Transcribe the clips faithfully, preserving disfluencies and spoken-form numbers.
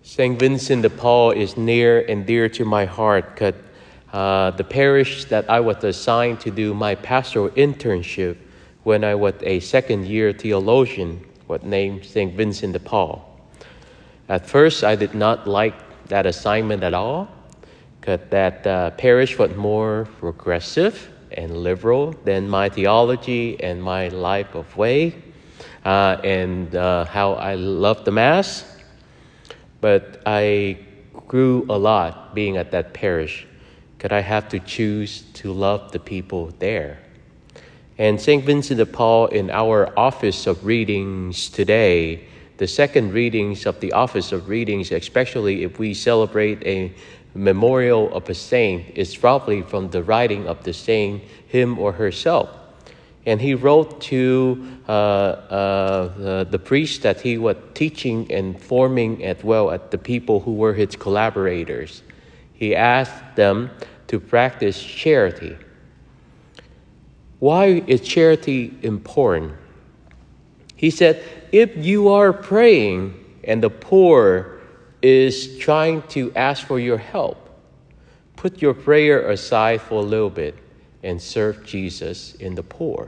Saint Vincent de Paul is near and dear to my heart because uh, the parish that I was assigned to do my pastoral internship when I was a second-year theologian was named Saint Vincent de Paul. At first, I did not like that assignment at all because that uh, parish was more progressive and liberal than my theology and my life of way uh, and uh, how I love the Mass. But I grew a lot being at that parish because I have to choose to love the people there. And Saint Vincent de Paul in our Office of Readings today, the second readings of the Office of Readings, especially if we celebrate a memorial of a saint, is probably from the writing of the saint, him or herself. And he wrote to uh, uh, the, the priest that he was teaching and forming as well as the people who were his collaborators. He asked them to practice charity. Why is charity important? He said, if you are praying and the poor is trying to ask for your help, put your prayer aside for a little bit and serve Jesus in the poor.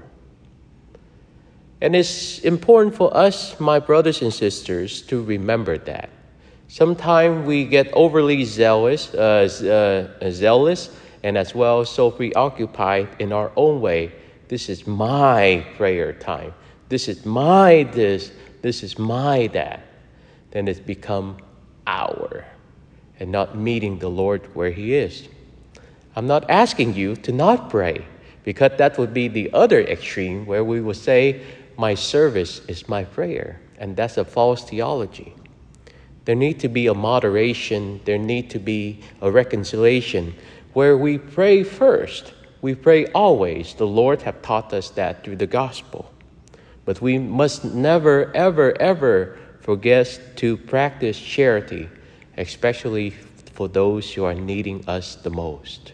And it's important for us, my brothers and sisters, to remember that. Sometimes we get overly zealous, uh, uh, zealous and as well so preoccupied in our own way. This is my prayer time. This is my this. This is my that. Then it's become our and not meeting the Lord where He is. I'm not asking you to not pray, because that would be the other extreme where we would say, my service is my prayer. And that's a false theology. There need to be a moderation. There need to be a reconciliation where we pray first. We pray always. The Lord have taught us that through the gospel. But we must never, ever, ever forget to practice charity, especially for those who are needing us the most.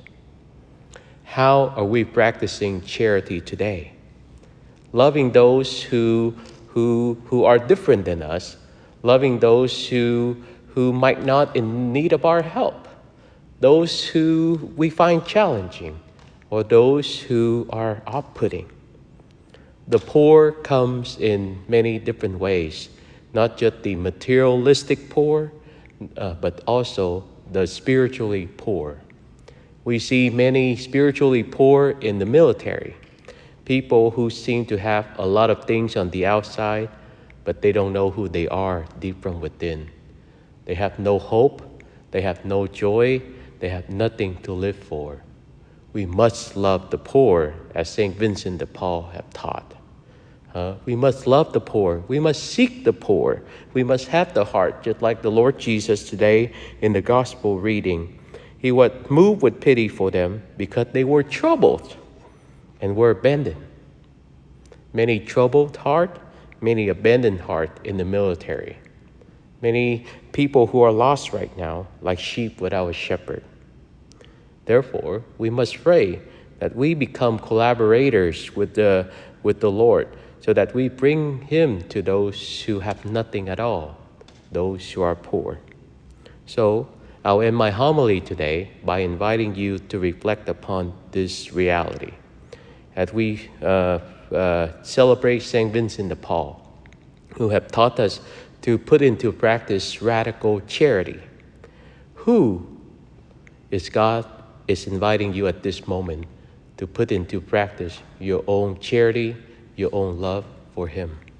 How are we practicing charity today? Loving those who, who, who are different than us, loving those who, who might not in need of our help, those who we find challenging, or those who are off-putting. The poor comes in many different ways, not just the materialistic poor, uh, but also the spiritually poor. We see many spiritually poor in the military, people who seem to have a lot of things on the outside, but they don't know who they are deep from within. They have no hope, they have no joy, they have nothing to live for. We must love the poor, as Saint Vincent de Paul have taught. Uh, we must love the poor. We must seek the poor. We must have the heart, just like the Lord Jesus today in the gospel reading. He was moved with pity for them because they were troubled and were abandoned. Many troubled heart, many abandoned heart in the military. Many people who are lost right now, like sheep without a shepherd. Therefore, we must pray that we become collaborators with the, with the Lord, so that we bring Him to those who have nothing at all, those who are poor. So, I'll end my homily today by inviting you to reflect upon this reality. As we uh, uh, celebrate Saint Vincent de Paul, who have taught us to put into practice radical charity, who is God is inviting you at this moment to put into practice your own charity, your own love for Him?